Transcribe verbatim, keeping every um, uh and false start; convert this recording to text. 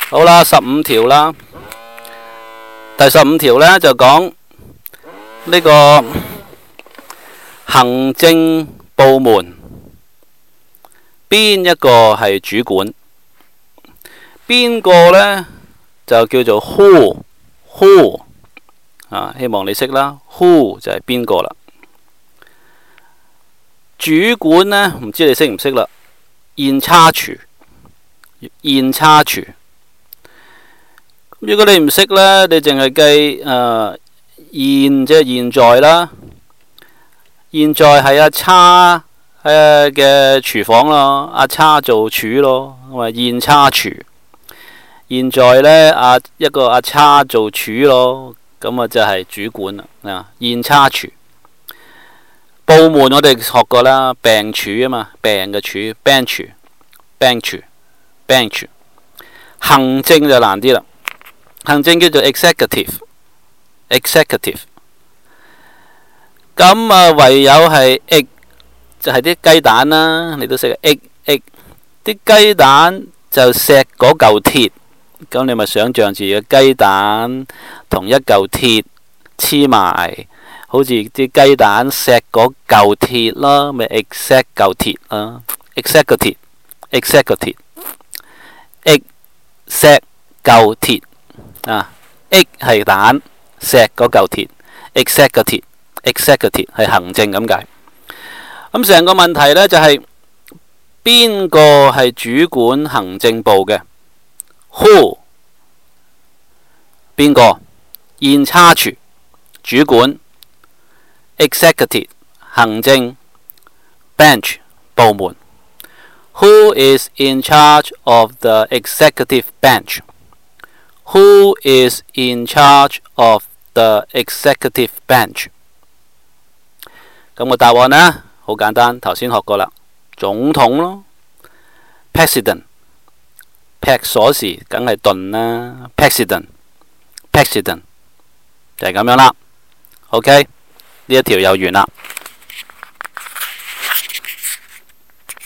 好啦，十五條啦。第十五條呢，就講呢個行政部門邊一個係主管，邊個呢就叫做 who who 啊，希望你識啦。who 就係邊個啦。主管呢，唔知你識唔識啦。in charge in charge。如果你唔識呢，你淨係計誒現即係現在啦。現在係阿叉誒嘅廚房咯，阿叉做廚咯，咁啊現叉廚。現在呢，阿一個阿叉做廚咯，咁啊就係主管啦。啊，現叉廚。部門我哋學過啦，病處啊嘛，病嘅處 bench bench bench。行政就難啲啦。行政叫做 executive executive。咁啊，唯有係 egg 就係啲雞蛋啦，你都識 egg egg。啲雞蛋就錫嗰嚿鐵，咁你咪想象住個雞蛋同一嚿鐵黐埋，好似啲雞蛋錫嗰嚿鐵咯，咪 exec 嚿鐵啦 executive executive egg 錫嚿鐵。啊 egg 係蛋，錫嗰嚿鐵 executive executive 係行政咁解。咁成個問題呢，就係邊個係主管行政部嘅 who 邊個 in charge 主管 executive 行政 bench 部門。 Who is in charge of the executive bench?Who is in charge of the executive bench？ 咁個答案呢，好簡單，頭先學過啦，總統咯 ，President， 劈鎖匙梗係盾啦 ，President， President 就係咁樣啦。OK，呢一條又完啦。